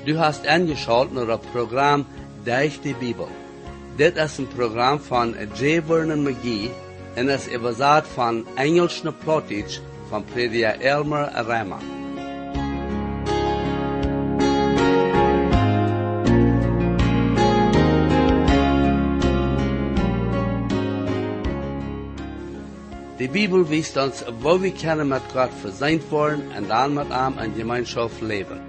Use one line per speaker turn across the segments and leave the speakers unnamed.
Du hast eingeschaltet naar het programma Durch die Bibel. Dit is een programma van J. Vernon McGee en is überzet van Engels naar Plattdeutsch van prediker Elmer Rama. De Bibel wijst ons, wo we kunnen met God verzeind worden en dan met hem in gemeenschap leven.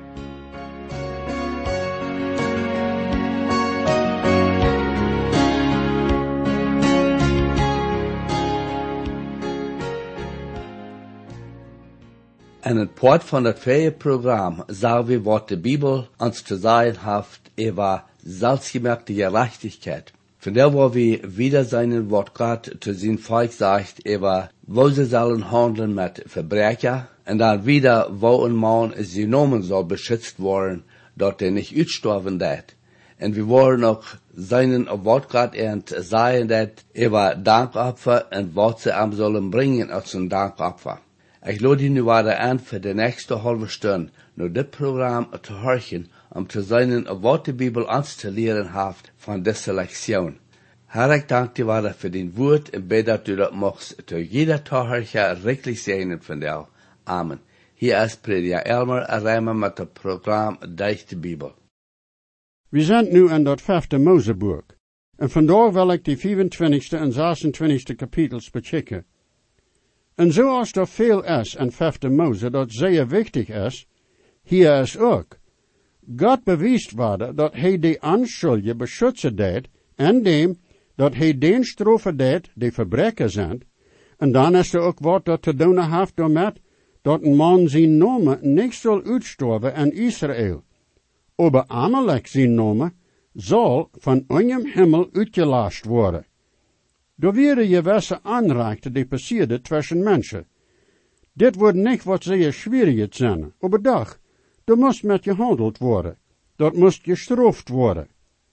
In het part van het tweede programma zagen we wat de Bibel ons te zeggen heeft over zelfgemerkte gerechtigheid. Vandaar waar we wieder zijn wat God te zijn volk zegt over wo ze zullen handelen met Verbrecher en dan wieder wo een man zijn nomen zal beschützt worden, dat hij niet uitsterven deed. En we worden ook zijn op wat God zeggen deed over dankopfer en wat ze hem zullen brengen als een dankopfer. Ik lood je nu weer aan voor de nächste halve stunde naar dit programma te horchen, om te zien wat de Bibel ons te leren heeft van deze lektion. Herr, ik dank je weer voor din woord en bid dat u dat mocht te jeder toehoorder rijkelijk zegenen van jou. Amen. Hier is prediker Elmer Rama met het programma Durch de Bibel.
We zijn nu in dat 5e Mozeboek. En vandaag wil ik de 25e en 26e kapitels bechecken. En zoals er veel is in 5e Mose dat zeer wichtig is, hier is ook. God bewijst worden dat hij de onschuldigen beschützen deed, en dem dat hij den strofe deed die verbreker zijn. En dan is er ook wat dat te doen heeft daarmee, dat een man zijn namen niet zal uitstorven in Israël. Aber Amalek zijn namen zal van onjem hemel uitgelast worden. Er werden gewisse aanraakten die passierden tussen mensen. Dit wordt niet wat zeer schwierig zijn, aber doch, er moest met gehandeld worden. Dat moest gestraft worden.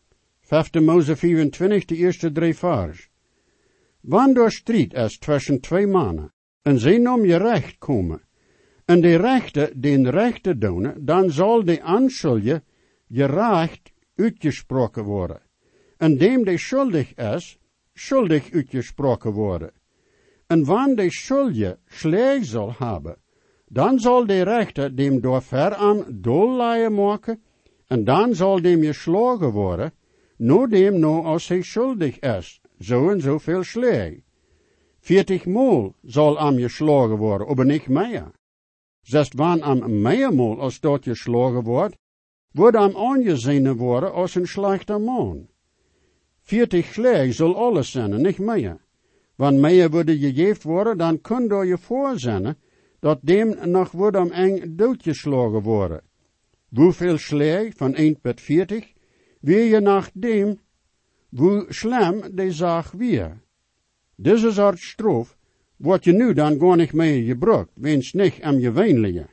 5 Mose 24, de eerste 3 vers. Wanneer strijd is tussen 2 mannen, en zij om je recht komen, en de rechte den rechte doen, dan zal de onschuldige gerecht uitgesproken worden. En dem die schuldig is, schuldig uitgesproken worden. En wanneer de schuldige slag zal hebben, dan zal de rechter dem door veraan dollaaien maken, en dan zal dem geslagen worden, no dem no als hij schuldig is, zo en zoveel slag. 40 maal zal am geslagen worden, aber niet meer. Zelfs wanneer am meermaal als dat geslagen wordt am aangezien worden als een slechte man. 40 slag zal alles zijn, niet meer. Wanneer meer worden gegeven worden, dan kun je voorzien dat dem nog wordt am eng doodgeslagen worden. Hoeveel slag van 1 tot 40, weer je nach dem, hoe slim de zaak weer. Deze soort straf wordt je nu dan gar niet meer gebruikt, wens niet am gewöhnliche.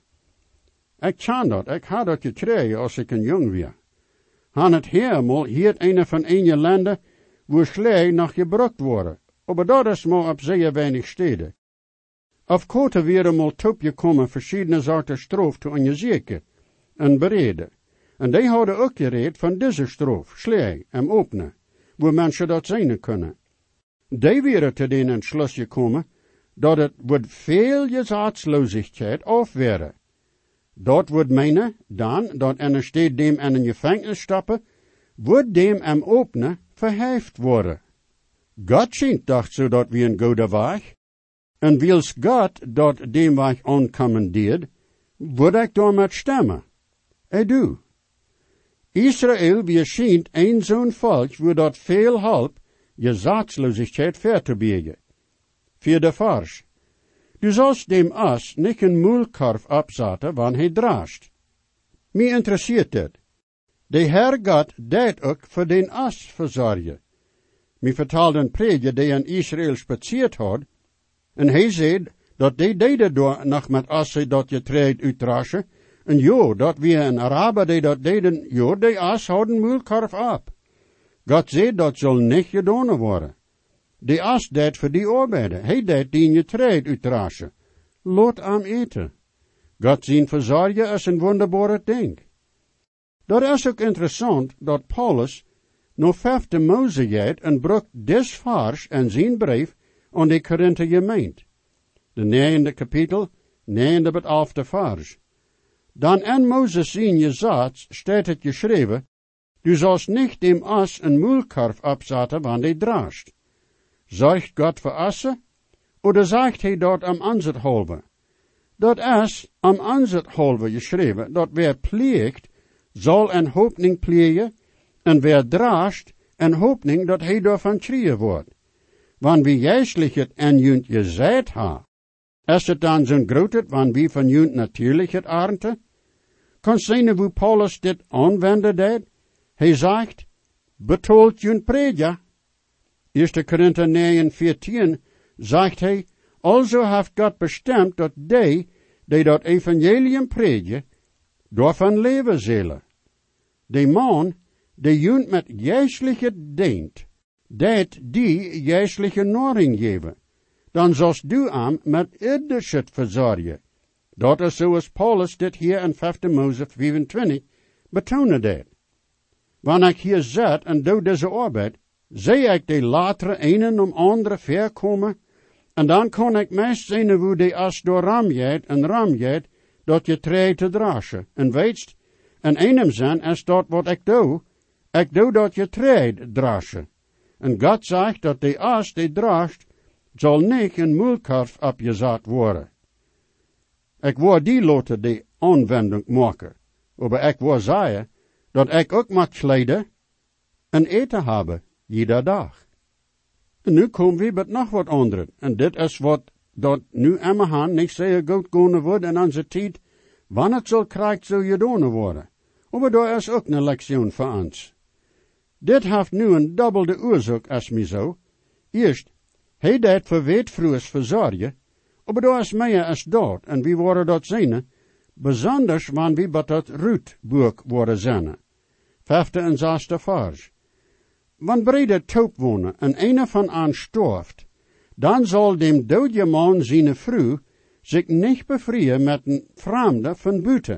Ik kan dat, ik had dat gekregen als ik een jong was. Han het helemaal hier een van een landen wo slag nog gebruikt worden, aber dat is maar op zeer weinig steden. Op korte werden mal toegekomen verschillende soorten straf te onderzoeken en bereden. En die hadden ook gereed van deze straf, slag en openen, wo mensen dat zien kunnen. Die werden te den entschluss gekomen, dat het wordt veel gezatsloosheid afweren. Dat wordt meinen, dan, dat en steed dem in een gevangenis stappen, wordt dem am openen verheft worden. God schijnt dacht zo dat we een goede weg, en wils God dat dem weg aankommandeert, wordt ik door met stemmen. Doe. Israël wie schijnt een zo'n volk, wo dat veel help, gezatsloosheid ver te biegen. 4 vers. Du sollst dem Ass nicht een muilkorf abzaten, wanneer hij draast. Mij interesseert dit. De Herr God deed ook voor den Ass verzorgen. Mij vertelde een prediker die in Israël spaziert had, en hij zei dat die deden door nog met asse dat je treed uitdraschen, en jo, dat wie een Araber die dat deden, jo, die Ass houden muilkorf ab. God zei dat zal niet gedaan worden. De Ass deed voor die arbeider, hij deed die je treed uitdraschen. Laat hem eten. God zijn verzorgen is een wonderbare ding. Dat is ook interessant dat Paulus nog 5 Mose gaat en brukt des vers en zijn brief aan de Korinther gemeente. De 9e kapitel, 9e tot 11e vers. Dan in Moses zijn gezat staat het geschreven, du sollst nicht dem Ass een muilkarf abzaten, wanneer hij draast. Zorgt God voor assen, oder zegt hij dat am aanzet halve? Dat is am aanzet halve geschreven, dat wer pleegt, zal een hoopning plegen, en wer draast, een hoopning dat hij daarvan schreeuwen wordt. Want wie geestlich het en junt gezegd ha, is het dan zo'n groot, want wie van junt natuurlijk het arnte? Kan zijn hoe Paulus dit aanwenden deed? Hij zegt, betoelt junt predja. 1 Korinther 9:14 zegt hij, also heeft God bestemd dat die dat evangelium predje, daarvan leven zullen. De man, die junt met geestliche dient, dat die geestliche naring geven, dan zoals du aan met irdische verzorgen. Dat is zoals Paulus dit hier in 5 Mose 25 betonen deed. Wanneer ik hier zit en doe deze arbeid, zie ik de latere een om andere verkomen, en dan kan ik meest zien hoe die as door ram gaat, dat je tree te dragen. En weetst, in einem zin is dat wat ik doe dat je tree dragen. En God zegt dat de as die draagt, zal niet een muilkarf opgezet worden. Ik wil die loten die aanwending maken, maar ik wil zeggen, dat ik ook mag kleden en eten hebben, ieder dag. En nu komen we met nog wat anderen. En dit is wat dat nu immerhand niet zeer goed gaan wordt in onze tijd, wanneer het zal krijgt zo gedaan worden. Maar daar is ook een lektie voor ons. Dit heeft nu een dubbele oorzaak als mij zo. Eerst, hij deed voor weetvroers verzorgen, maar daar is meer als dat, en wie worden dat zien, besonders wanneer we bij dat Ruth-boek worden zien. 5e en 6e vers. Wanneer brede toop wonen en een van aan storft, dan zal dem dode man zijn vrouw zich niet bevrijen met een vreemde van buiten.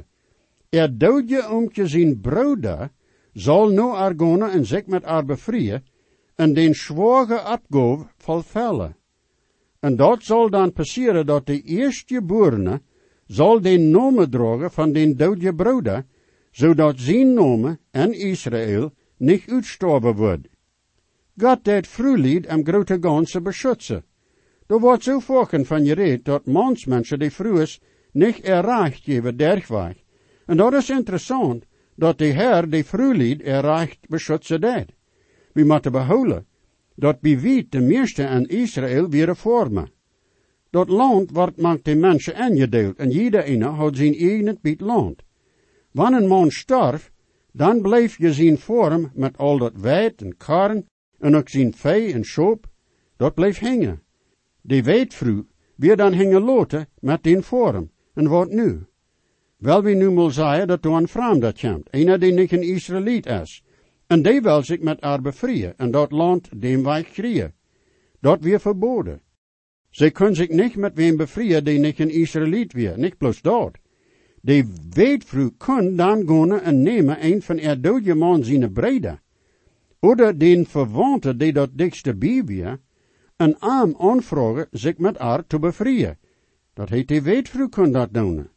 Dode omtje zijn broeder zal nu argone en zich met haar bevrijen en den schwager abgove vervallen. En dat zal dan passeren dat de eerstgeborene zal den naam dragen van den dode broeder, zodat zijn naam in Israël niet uitstorven wordt. God deed vrouwlied om grote ganzen beschützen. Er wordt zo vaak van gereed dat mansmensen die vrouwers niet erreicht geven dergweg. En dat is interessant, dat de Heer die vrouwlied erreicht beschützen deed. We moeten behouden, dat bij wie de meeste in Israël weer vormen. Dat land wordt met de mensen ingedeeld en ieder ene had zijn eigen bit land. Wanneer een man starf, dan blijf je zijn vorm met al dat wijd en karren en ook zijn vee en schop, dat blijft hangen. Die weidvrouw weer dan hangen loten met den vorm. En wat nu? Wel we nu mal zeggen dat er een vreemde komt, een die niet een Israëliet is. En die wil zich met haar bevrijen en dat land dem wij kriegen. Dat weer verboden. Zij kunnen zich niet met wem bevrijen die niet een Israëliet weer, niet plus dat. Die weidvrouw kan dan gaan en nemen een van er dode man zijn breder. Oder den verwante die dat dichtste bij weer, een arm aanvragen zich met haar te bevrijen. Dat heet die weidvrouw kan dat doen.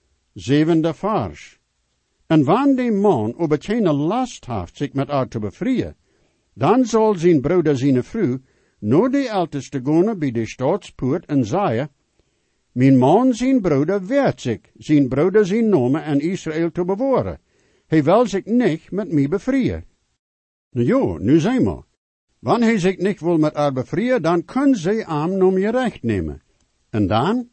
7e vers. En wanneer die man op het geen last heeft zich met haar te bevrijen, dan zal zijn broeder zijn vrouw naar de älteste gaan bij de staatspoort en zeggen, mijn man zijn broeder weert zich, zijn broeder zijn naam in Israël te bewaren. Hij wil zich niet met mij bevrijen. Nou ja, nu zeg maar. Wanneer hij zich niet wil met haar bevrijen, dan kunnen zij hem nom je recht nemen. En dan,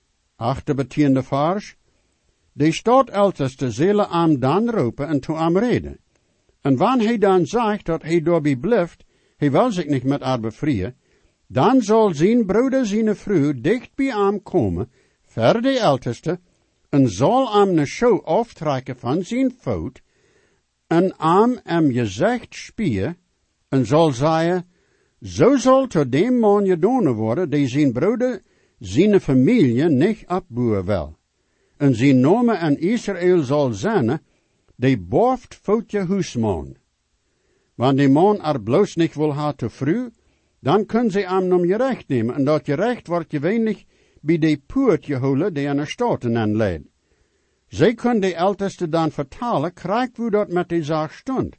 8e vers, de stadälteste zullen hem dan roepen en toe hem reden. En wanneer hij dan zegt dat hij daarbij blijft, hij wil zich niet met haar bevrijen, dan zal zijn broeder zijn vrouw dicht bij hem komen, ver de älteste, en zal hem een show aftrekken van zijn voet, en hem gezicht spieren, en zal zeggen, zo zal tot dem man gedaan worden, die zijn broeder, zijn familie niet opboeren wil. En zijn naam in Israël zal zijn, de boft voet je huisman. Wanneer die man er bloos niet wil ha te vroeg, dan kunnen ze hem om je recht nemen, en dat je recht wordt gewöhnlich bij de poort geholen die aan de staten aanleidt. Zij kunnen de älteste dan vertalen, krijgt hoe dat met die zaak stond.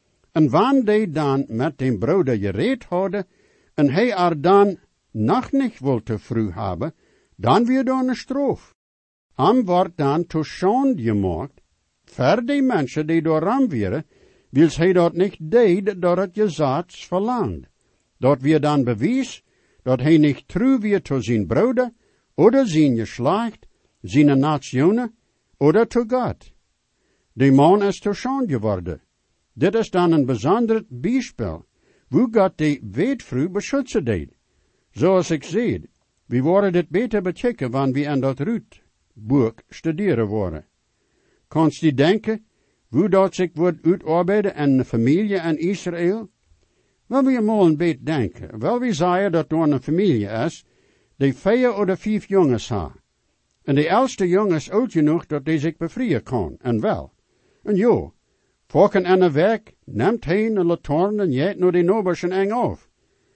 En wanneer die dan met den broeder gereed hadden, en hij er dan nog niet wil te vroeg hebben, dan weer dan een stroof. Am wordt dan te schande gemaakt, voor die mensen die door ram waren, wils hij dat niet deed door het gezats verlangt. Dat weer dan bewijs, dat hij niet trouw weer te zijn broeder, oder zijn geslacht, zijn nationen, oder te God. Die man is te schande geworden. Dit is dan een bijzonder bijspel, hoe God die weetvrouw beschützen deed. Zoals ik zei, we worden dit beter bekijken wanneer we aan dat Ruth-boek studeren worden. Kannst je denken, hoe dat zich wordt uitarbeiden in de familie in Israël? Wel, we mal een beetje denken. Wel, we zeggen dat er een familie is, die 4 of 5 jongens ha. En de oudste jongen is oud genoeg dat hij zich bevrijen kan, en wel. En jo, volken aan de weg, neemt hij een lantaarn en jeet naar de noberschen eng af.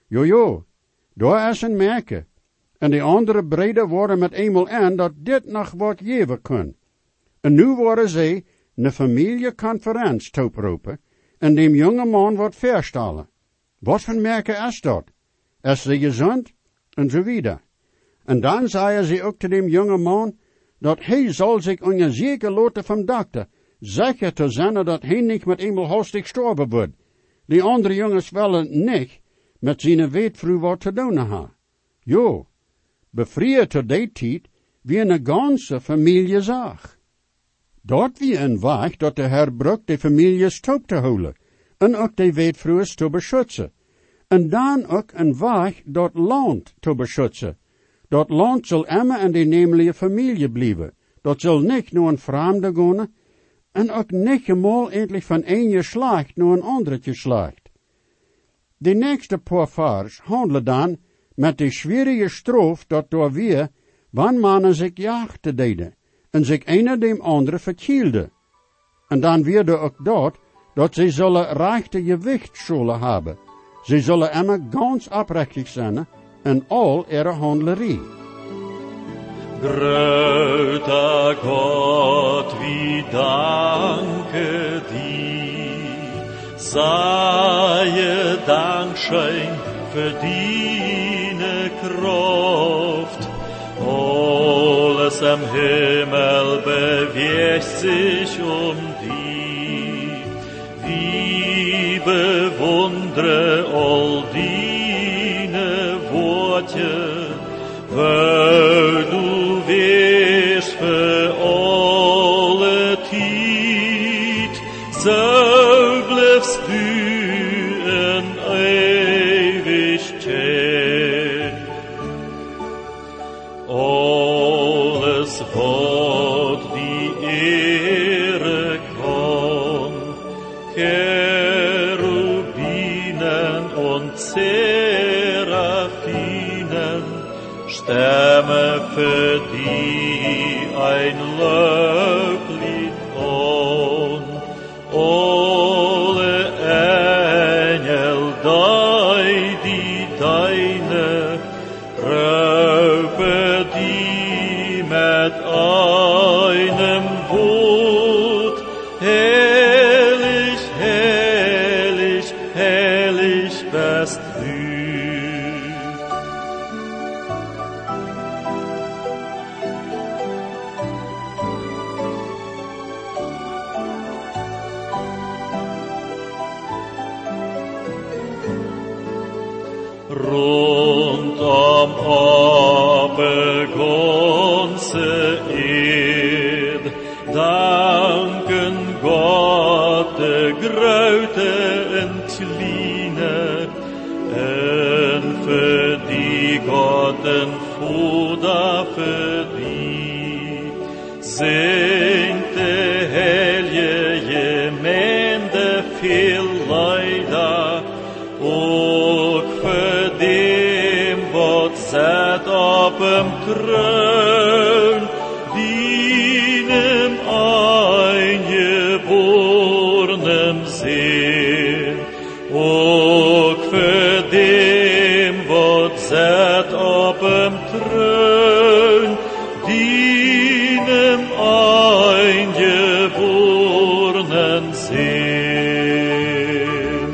Jo, daar is een merken. En de andere breden worden met eenmaal aan dat dit nog wat geven kan. En nu worden zij een familieconferentie toeproepen en dem jonge man wordt verstellen. Wat voor merken is dat? Is ze gezond? En zo wieder. En dan zeiden ze ook te dem jonge man, dat hij zal zich onzeker laten van dokter, zeker te zijn dat hij niet met eenmaal hastig sterven wordt. Die andere jongens willen niet met zijn weetvrouw wat te doen hebben. Jo, bevrijen tot die tijd wie een ganse familie zag. Dat wie een weg dat de Herr brukt de familie stoop te houden, en ook de weetvrouw te beschützen. En dan ook een weg dat land te beschützen. Dat land zal immer in de nemelijke familie blijven. Dat zal niet naar een vreemde gaan, en ook niet eenmaal eindelijk van een geslacht naar een ander geslacht. De nächste paar vers handelen dan met de schwierige stroof dat door weer, wanneer mannen zich jaagte deden, en zich een dem andere verkielde. En dan weer ook dat ze zullen rechte gewicht zullen hebben. Ze zullen immer ganz oprechtig zijn in al ihre handlerie.
Groter Gott, wie danke dir, sei Dankschein für deine Kraft. Alles im Himmel bewegt sich dich, wie bewundere all deine Worte, weil du wirst für alle Zeit, so bleibst du in Ewigkeit. Alles wat die Ehre kann, Cherubinen und Seraphinen, Stämme für die ein Loblied an. Alle Engel, die deine Raupe, die mit einem Wort, herrlich, herrlich, herrlich bist du. Rund am Abend ganze Erd, danken Gott de grote en kleine, en für die Gott en Fuda für die, singt de helge Gemeinde viel Leider, ook für dem, wat zet op hem troon, die hem eingeboren. zeer, ook voor dem wat zet op hem troon, die hem eingeboren zijn.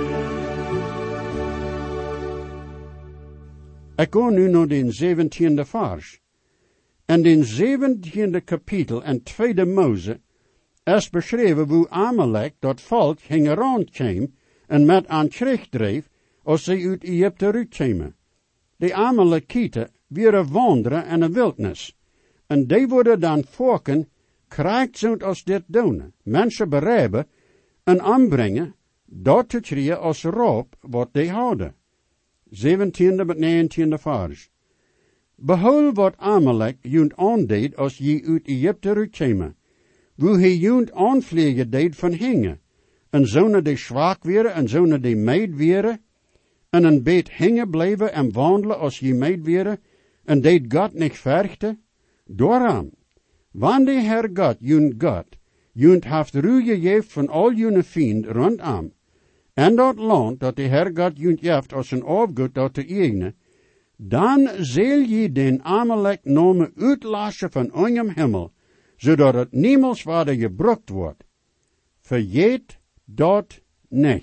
Ik ga nu naar den 17e vers. En den 17e kapitel en 2e Mose is beschreven hoe Amalek dat volk ging rondkwam en met aan terug dreef als ze uit Egypte uitkwamen. De Amalekieten waren wandelen in een wildnis. En die worden dan volken krijgzoend als dit doen. Mensen bereiben en aanbrengen, dat te krijgen als roop wat die houden. 17e met 19e vers. Behoud wat Amalek junt aandeed als je uit Egypte uitkwamen. Hoe hij junt aanvliegen deed van hingen. En zonen die zwak waren en zonen die meid waren. En een beet hingen bleven en wandelen als je meid waren. En deed God niet verchten. Daarom, wanneer Herr God junt haft ruhe gegeven van al june vriend rondom. En dat land dat de Herr God junt jeft als een afgoed dat te eigenen. Dan zal je den Amalek nomen uitlassen van onjem hemel, zodat het niemals waarde gebruikt wordt. Vergeet dat niet.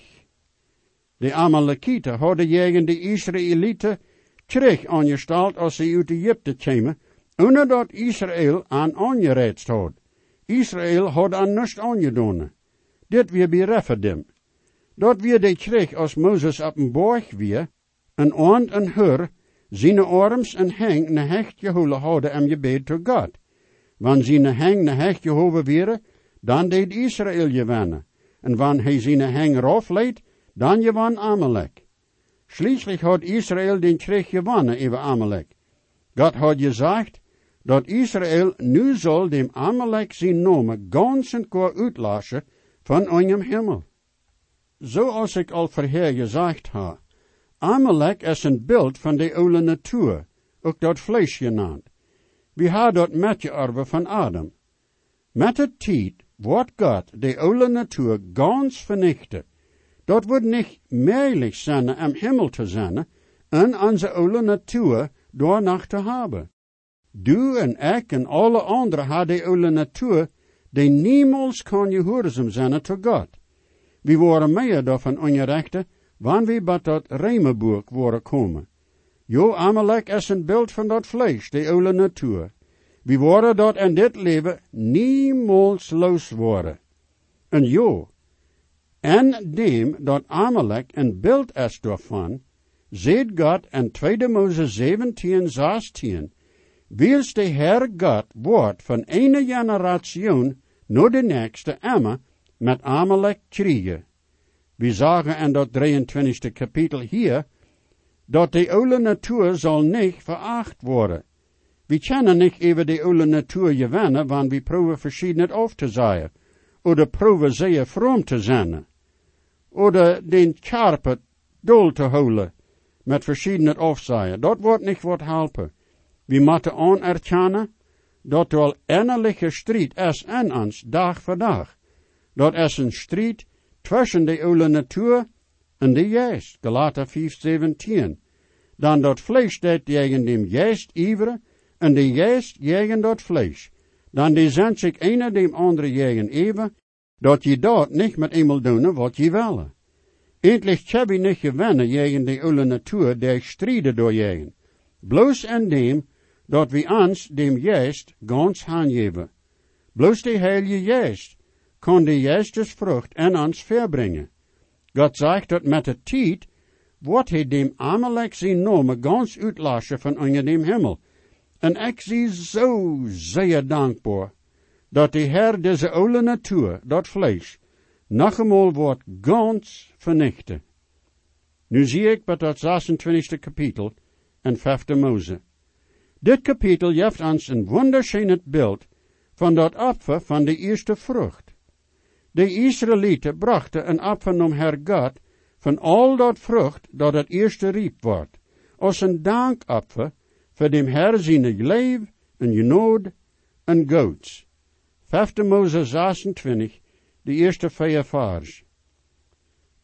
De Amalekieten hadden tegen de Israëlieten terug aangesteld als ze uit Egypte kwamen, onder dat Israël aan aangereidst had. Israël had aan niets aangedaan. Dit weer bereffen dem. Dat weer de terug als Mozes op een borg weer, een aand en hur, zijn arms en heng ne hecht gehouden hadden en gebed tot God. Wanneer zijn heng ne hecht gehouden waren, dan deed Israël gewinnen. En wanneer hij zijn heng rafleed, dan gewann Amalek. Schließlich had Israël den Krieg gewonnen over Amalek. God had gezegd, dat Israël nu zal dem Amalek zijn namen ganz en kort uitlassen van onjem hemel. Zoals ik al voorher gezegd heb, Amalek is een beeld van de oude natuur, ook dat vlees genaamd. We hebben dat metgeërven van Adam. Met de tijd wordt God de oude natuur ganz vernichten. Dat wordt niet mogelijk zijn am hemel te zijn en onze oude natuur doornacht te hebben. Du en ik en alle anderen hebben de oude natuur die niemals kan gehoorzaam zijn tot God. We worden meer daarvan ongerechte, wanneer we bij dat Rijmenboek worden komen. Jo, Amalek is een beeld van dat vlees, de oude natuur. We worden dat in dit leven niemals los worden. En jo, en dem dat Amalek een beeld is daarvan, zegt God in 2 Mose 17, 16, wils de Heer God wordt van ene generatie naar de nächste immer met Amalek krijgen. We zagen in dat 23e kapitel hier, dat de oude natuur zal niet veracht worden. We kunnen niet even de oude natuur gewinnen, wanneer we proeven verschiedene af te zeggen, oder proeven zeer vroom te zijn, oder den karpe dol te houden, met verschiedene afzeggen. Dat wordt niet wat helpen. We moeten anerkennen, dat er al innerlijke strijd is in ons, dag voor dag. Dat is een strijd tussen de oude natuur en de geest, Galater 5:17. Dan dat vlees dat tegen dem geest iveren, en de geest tegen dat vlees. Dan die zijn zich een dem andere tegen even, dat je dat niet met eenmaal doen wat je willen. Eindelijk kan je niet gewinnen tegen de oude natuur, die strijden door jegen. Bloos en dem, dat we ons dem geest gans aangeven. Bloos de heilige geest kan de geestesvrucht in ons verbrengen. God zegt dat met de tijd, wordt hij dem Amalek zijn namen gans uitlassen van onder dem hemel. En ik zie zo zeer dankbaar, dat de Heer deze oude natuur, dat vlees, nog eenmaal wordt gans vernichten. Nu zie ik bij dat 26e kapitel en 5e Mose. Dit kapitel geeft ons een wunderschönes beeld van dat offer van de eerste vrucht. De Israëlieten brachten een offer naar Herr God van al dat vrucht dat het eerste riep wordt, als een dankoffer voor dem Herr zijn leven en genood en goeds. 5 Mose 26, de eerste 4 vers.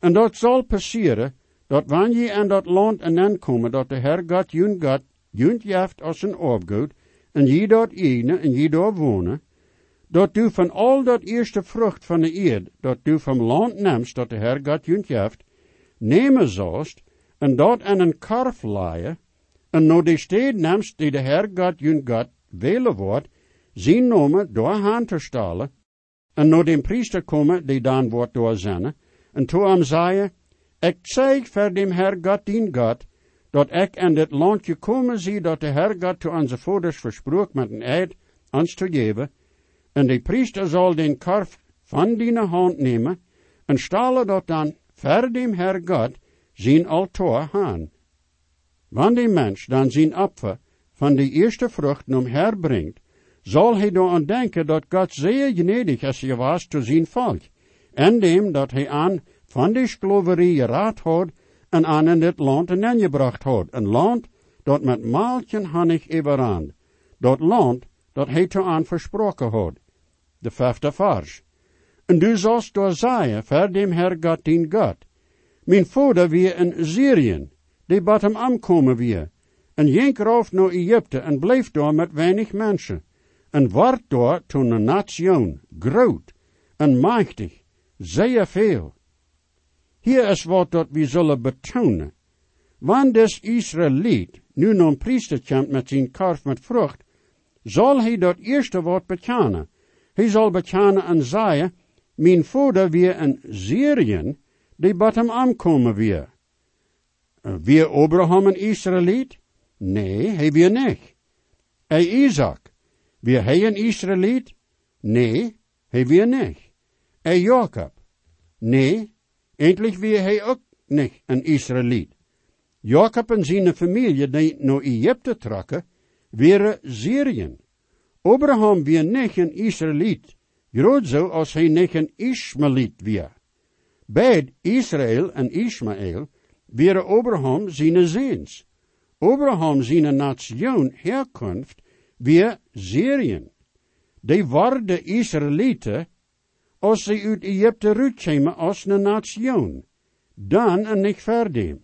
En dat zal passeren, dat wanneer je aan dat land en aankomen, dat de Heer God junt jaft als een opgoed, en je dat ene en je daar wonen, dat du van al dat eerste vrucht van de eerd, dat du van land nemst, dat de Heer God junt jaft, nemen zalst, en dat aan een karf laaien, en nou de steden nemst die de Heer God junt God welen wordt, zien nomen door hand te stalen, en nou den priester komen, die dan wordt doorzenden, en toe hem zei, ik zeig voor dem Heer God dien God, dat ik in dit landje komen zie, dat de Heer God to onze vaders versprook met een eed ons te geven, en de priester zal den karf van die hand nemen, en stalen dat dan voor dem Heer God zijn altaar aan. Wanneer die mens dan zijn opfer van de eerste vruchten omherbrengt, zal hij dan denken dat God zeer gnädig is geweest te zijn volk, en dem dat hij aan van die slaverie geraad had en aan in dit land ingebracht had, een land dat met maaltje en honig overaan, dat land dat hij te aan versproken had. De 5e vers. En du zalst door zeggen, voor dem Heer God dien God, mijn vader weer in Syrien, die bad hem aankomen weer, en ging rauf naar Egypte en bleef daar met weinig mensen, en werd daar toen een nation, groot en machtig, zeer veel. Hier is wat dat we zullen betonen. Wanneer des Israëliet nu een priester komt met zijn karf met vrucht, zal hij dat eerste woord bekennen. Hij zal bekennen en zeggen, mijn vader weer in Syrien, die bad hem aankomen weer. Weer Abraham een Israëliet? Nee, hij weer niet. Isaac, weer hij een Israëliet? Nee, hij weer niet. Jacob? Nee, eindelijk weer hij ook niet een Israëliet. Jacob en zijn familie die naar Egypte trokken, waren Syrien. Abraham weer niet een Israëliet, groot zo als hij niet een Ismaëliet weer. Beid Israël en Ismaël waren Abraham zijn zoons. Abraham zijn nation herkomst weer Syrien. Die waren de Israëlieten als ze uit Egypte uitkwamen als een nation. Dan en niet verder.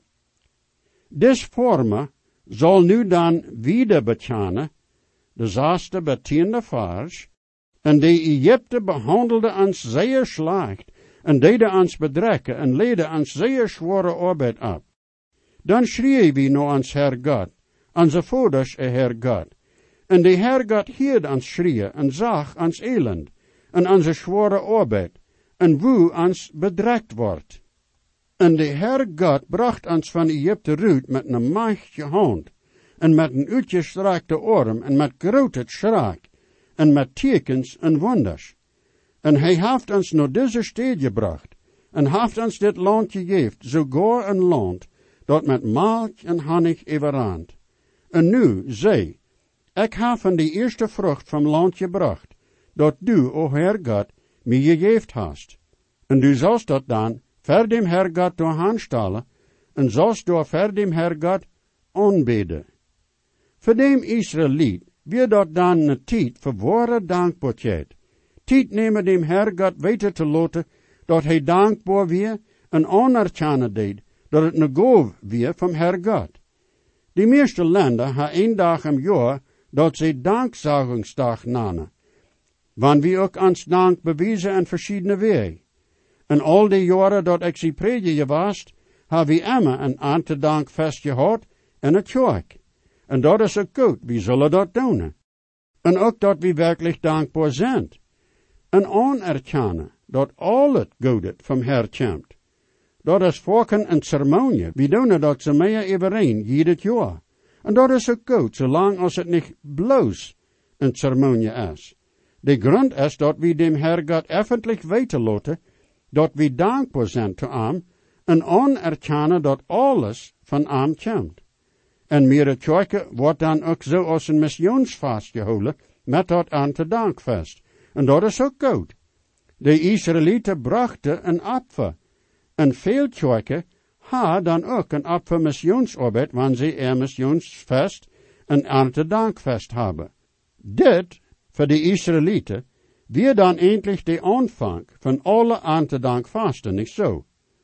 Des vorme zal nu dan wieder bekennen, de 6e bij 10e vers, en de Egypte behandelde ons zeer slecht, en deden ons bedrekken, en leden ons zeer zware arbeid op. Dan schreeuwen we naar ons Heer God, onze vaders Heer God, en de Heer God hield ons schreeuwen, en zag ons elend, en onze zware arbeid, en hoe ons bedrekt wordt. En de Heer God bracht ons van Egypte uit met een machtige hand, en met een uitgestrekte arm, en met grote schrik, en met tekens en wonders. En hij heeft ons naar deze stad gebracht, en heeft ons dit land gegeven, sogar een land, dat met melk en honig overraadt. En nu, zie, ik heb van de eerste vrucht van land gebracht, dat du, o Heer God, mij gegeven hast. En du zalst dat dan voor dem Heer God door aanstellen, en zalst door voor dem Heer God aanbidden. Voor dem Israëliet weer dat dan een tijd voor ware dankbaarheid. Tijd nemen dem Heer God weten te laten, dat hij dankbaar weer en anerkennen deed, dat het een goof weer van Heer God. De meeste landen hebben 1 dag im jaar, dat ze dankzagungsdag namen. Wanneer we ook ons dank bewijzen in verschillende wegen. En al die jaren dat ik ze predigen was, hebben we immer een aantedankfest gehad in het kerk. En dat is ook goed, we zullen dat doen. En ook dat we werkelijk dankbaar zijn. En anerkennen dat al het goede van Heer komt. Dat is volken een ceremonie. We doen dat ze meer overeen, ieder jaar. En dat is ook goed, zolang als het niet bloos een ceremonie is. De grond is dat we dem Heer God effentlich weten laten, dat we dankbaar zijn te hem, en anerkennen dat alles van hem komt. En meer het kerk wordt dan ook zo als een missionsfeest gehouden, met dat aan te dankfest. En dat is ook goed. De Israëlieten brachten een opfer. En veel kerken hebben dan ook een opfer missionsarbeid, wanneer ze een missionsfest en aan te dankfest hebben. Dit, voor de Israëlieten, weer dan eindelijk de aanvang van alle aan te dankfesten, niet zo.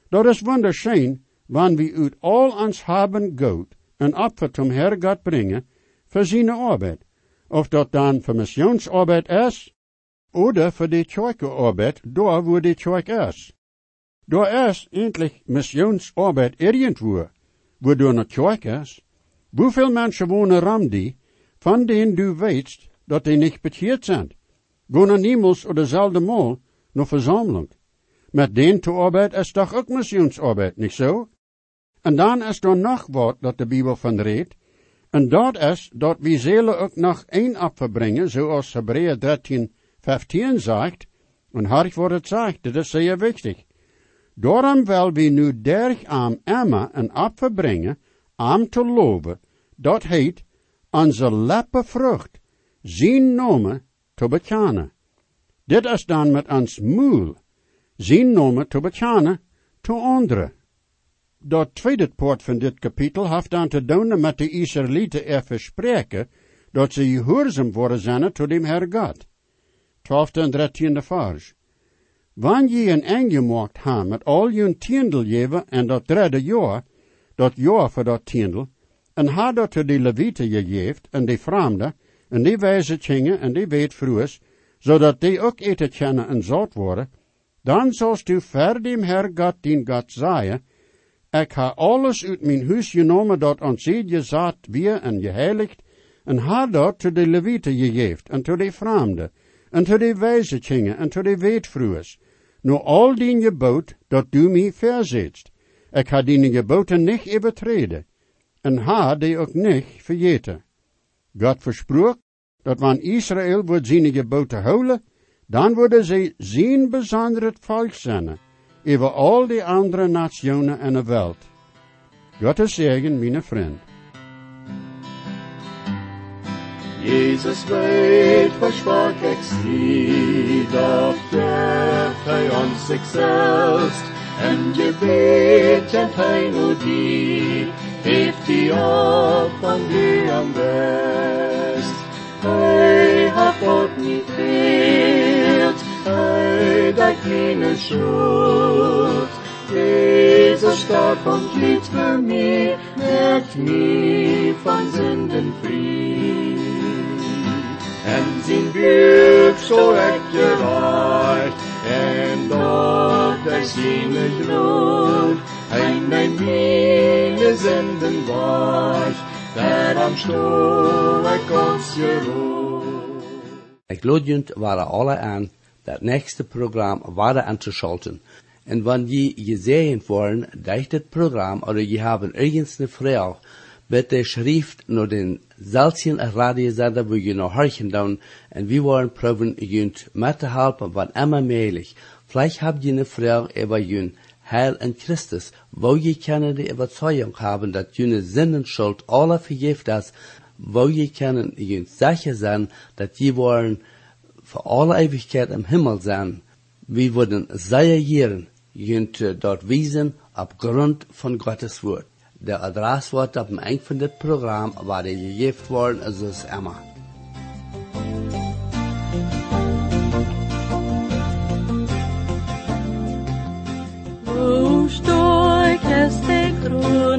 Dat is wunderschön, wann wir uit all ons haben Gott een Opfer zum Herrgott brengen für seine Arbeit. Of dat dan voor missionsarbeit is, oder voor de kerkenarbeit, daar wo de kerk is. Daar is endlich missionsarbeit irgendwo, wo daar een kerk is. Hoeveel mensen wonen ram die, van denen du weet dat die niet bekeerd zijn, wonen niemals oder zelden mal naar verzameling. Met den te arbeid is toch ook missionsarbeit, niet zo? En dan is er nog wat dat de Bijbel van redt, en dat is dat we zullen ook nog één offer brengen, zoals Hebreeën 13:15 zegt, en hard wordt het zegt, dat is zeer wichtig. Daarom wil we nu derg aan Emma een offer brengen, om te loven, dat heet onze leppe vrucht, zijn namen te bekennen. Dit is dan met ons moel, zijn namen te bekennen te anderen. Dat tweede poort van dit kapitel heeft dan te doen met de Israëlieten verspreken, dat ze gehoorzaam worden zijn tot dem Herr God. 12e en 13e vers. Wanneer je een eingemaakt hebt met al je tiendel geven en dat derde jaar voor dat tiendel, en had dat de Levieten gegeven en de vreemden, en die wijzekingen en die weetvroers, zodat die ook eten kennen en zout worden, dan zalst u ver dem Herr God dien God zeggen, ik ha alles uit mijn huis genomen dat ons gezaad weer en geheiligd, en ha dat te de Levieten gegeven, en te de vreemden, en te de wijzekingen, en te de weetvroers, nu al die gebod dat du mij verzetst. Ik ha die geboten niet overtreden, en ha die ook niet vergeten. God versprook, dat wanneer Israël wordt zijn geboten houden, dan worden zij zijn bijzonder volk zijn, over al die andere nationen en de wereld. God is zegen, mijn vriend.
Jesus weet, versprach ik zie, dat geeft hij ons zichzelf, en gebet en hij nu die, heeft die op van die am best. Hij hat ook niet geert, hij dat keine schuld. Jezus starb und litt für mich, merkt mich von Sünden frei. En zijn buik zo echt gereicht, en dort er seine Glut, en mijn meine Sünden weicht, der am Stuhl ik ons geruht.
Ik lodjend waren alle aan dat nächste Programm weiter anzuschalten. Und wenn je gesehen wollen, durch das Programm oder je haben irgendeine Frage, bitte schrift nur den selben Radiosender, wo je noch horchen dann, und wir wollen probieren, jünt mitzuhelfen, wann immer möglich. Vielleicht habt ihr eine Frage über jünt Heil in Christus, wo je können die Überzeugung haben, dass jüne Sinnenschuld alle vergift ist, wo je können jünt sicher sein, dass je wollen für alle Ewigkeit im Himmel sein. Wir würden reagieren, jünt dort wiesen, aufgrund von Gottes Wort. Der Adresswort auf dem Ende von dem Programm war der gegeben worden, also ist Emma.
O stark ist der Grund,